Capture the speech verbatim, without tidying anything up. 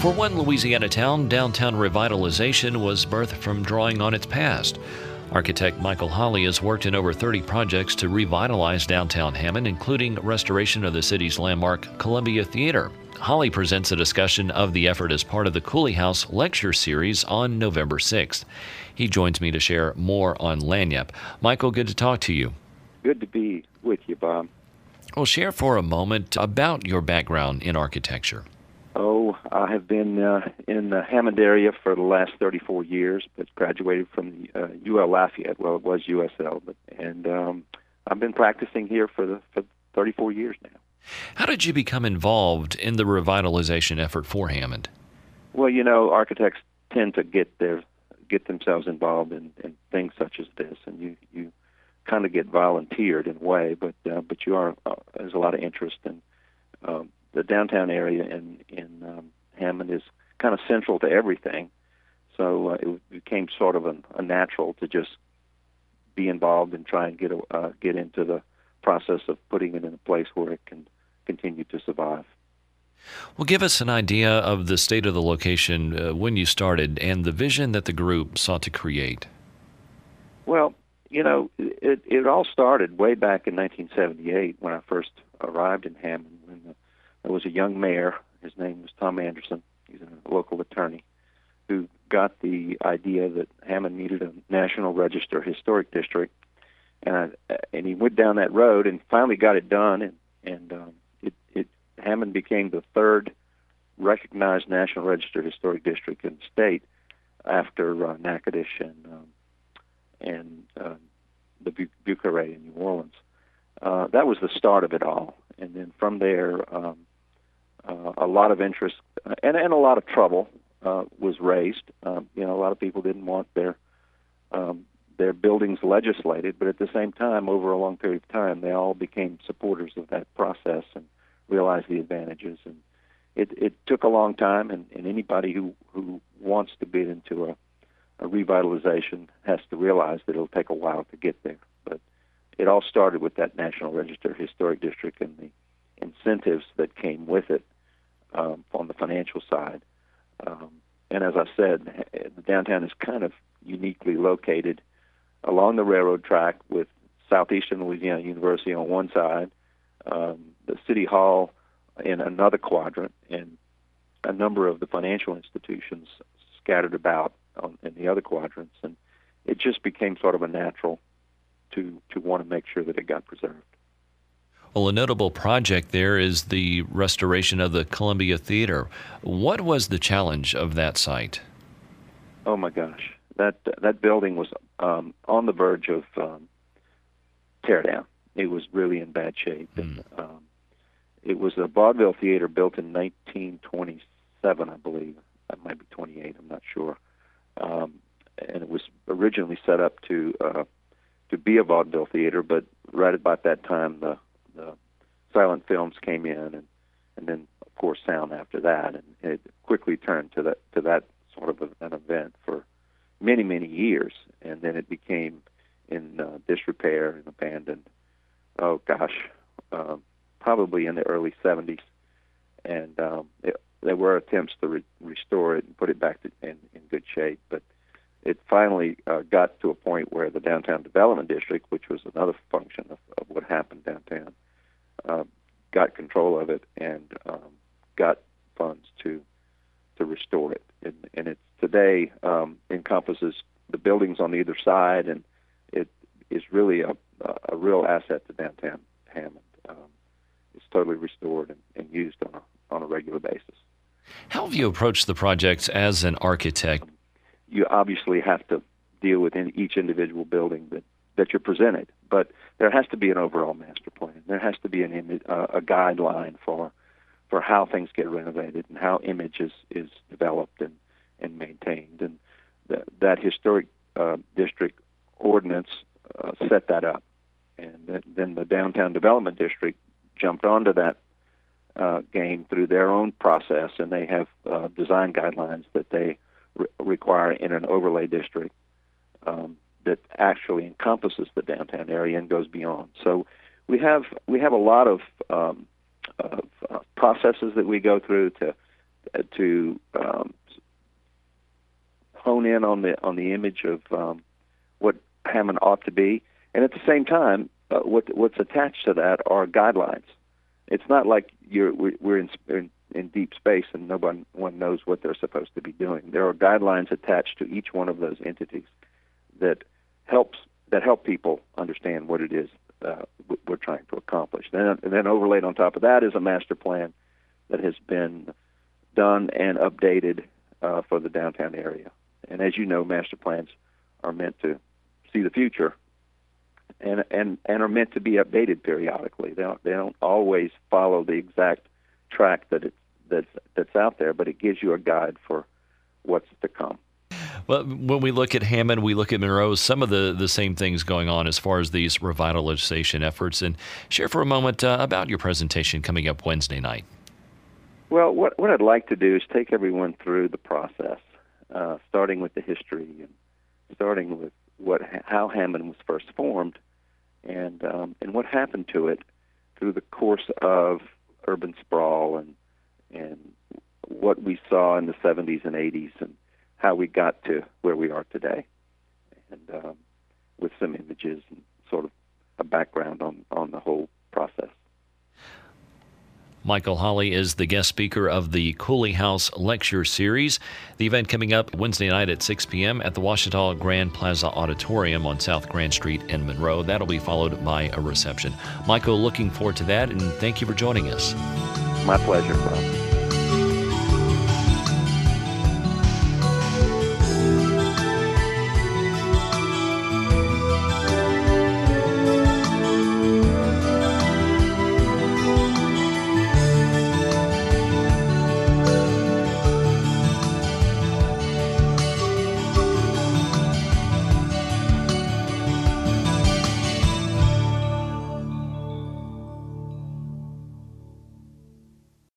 For one Louisiana town, downtown revitalization was birthed from drawing on its past. Architect Michael Holley has worked in over thirty projects to revitalize downtown Hammond, including restoration of the city's landmark Columbia Theater. Holley presents a discussion of the effort as part of the Cooley House Lecture Series on November sixth. He joins me to share more on Lagniappe. Michael, good to talk to you. Good to be with you, Bob. Well, share for a moment about your background in architecture. Oh, I have been uh, in the Hammond area for the last thirty-four years, but graduated from the uh, U L Lafayette. Well, it was U S L, but and um, I've been practicing here for the for thirty-four years now. How did you become involved in the revitalization effort for Hammond? Well, you know, architects tend to get their get themselves involved in, in things such as this, and you you kind of get volunteered in a way, but uh, but you are uh, there's a lot of interest in. Um, The downtown area in in um, Hammond is kind of central to everything, so uh, it became sort of a, a natural to just be involved and try and get a, uh, get into the process of putting it in a place where it can continue to survive. Well, give us an idea of the state of the location uh, when you started and the vision that the group sought to create. Well, you know, it it all started way back in nineteen seventy-eight when I first arrived in Hammond. When the There was a young mayor, his name was Tom Anderson, he's a local attorney, who got the idea that Hammond needed a National Register Historic District, and I, and he went down that road and finally got it done, and, and um, it, it Hammond became the third recognized National Register Historic District in the state after uh, Natchitoches and, um, and uh, the Bucarest in New Orleans. Uh, that was the start of it all, and then from there, um, Uh, a lot of interest uh, and, and a lot of trouble uh, was raised. Um, you know, a lot of people didn't want their um, their buildings legislated, but at the same time, over a long period of time, they all became supporters of that process and realized the advantages. And it, it took a long time, and, and anybody who, who wants to bid into a, a revitalization has to realize that it'll take a while to get there. But it all started with that National Register Historic District and the incentives that came with it. Um, on the financial side. Um, and as I said, the downtown is kind of uniquely located along the railroad track with Southeastern Louisiana University on one side, um, the City Hall in another quadrant, and a number of the financial institutions scattered about on, in the other quadrants. And it just became sort of a natural to, to want to make sure that it got preserved. Well, a notable project there is the restoration of the Columbia Theater. What was the challenge of that site? Oh my gosh, that that building was um, on the verge of um, tear down. It was really in bad shape. Mm. And, um, it was a vaudeville theater built in nineteen twenty-seven, I believe. That might be twenty-eight. I'm not sure. Um, and it was originally set up to uh, to be a vaudeville theater, but right about that time, the The silent films came in, and, and then, of course, sound after that, and it quickly turned to that to that sort of a, an event for many, many years, and then it became in uh, disrepair and abandoned. Oh gosh, um, probably in the early seventies, and um, it, there were attempts to re- restore it and put it back to, in, in good shape, but it finally uh, got to a point where the Downtown Development District, which was another function of, of what happened downtown, uh, got control of it and um, got funds to to restore it. And, and it today um, encompasses the buildings on either side, and it is really a, a real asset to downtown Hammond. Um, it's totally restored and, and used on a, on a regular basis. How have you approached the project as an architect? You obviously have to deal with in each individual building that, that you're presented, but there has to be an overall master plan. There has to be an image, uh, a guideline for for how things get renovated and how image is, is developed and, and maintained. And th- that historic uh, district ordinance uh, set that up. And th- then the Downtown Development District jumped onto that uh, game through their own process, and they have uh, design guidelines that they re- require in an overlay district um, that actually encompasses the downtown area and goes beyond. So we have we have a lot of, um, of uh, processes that we go through to to um, hone in on the on the image of um, what Hammond ought to be, and at the same time, uh, what what's attached to that are guidelines. It's not like you're we're in, in in deep space and nobody one knows what they're supposed to be doing. There are guidelines attached to each one of those entities that helps that help people understand what it is uh, we're trying to accomplish. Then, and then overlaid on top of that is a master plan that has been done and updated uh, for the downtown area. And as you know, master plans are meant to see the future and and, and are meant to be updated periodically. They don't, they don't always follow the exact track that it's, that's, that's out there, but it gives you a guide for what's to come. Well, when we look at Hammond, we look at Monroe, some of the, the same things going on as far as these revitalization efforts. And share for a moment uh, about your presentation coming up Wednesday night. Well, what, what I'd like to do is take everyone through the process, uh, starting with the history and starting with what how Hammond was first formed and um, and what happened to it through the course of urban sprawl and and what we saw in the seventies and eighties and how we got to where we are today, and um, with some images and sort of a background on, on the whole process. Michael Holley is the guest speaker of the Cooley House Lecture Series. The event coming up Wednesday night at six p.m. at the Ouachita Grand Plaza Auditorium on South Grand Street in Monroe. That'll be followed by a reception. Michael, looking forward to that, and thank you for joining us. My pleasure, Bob.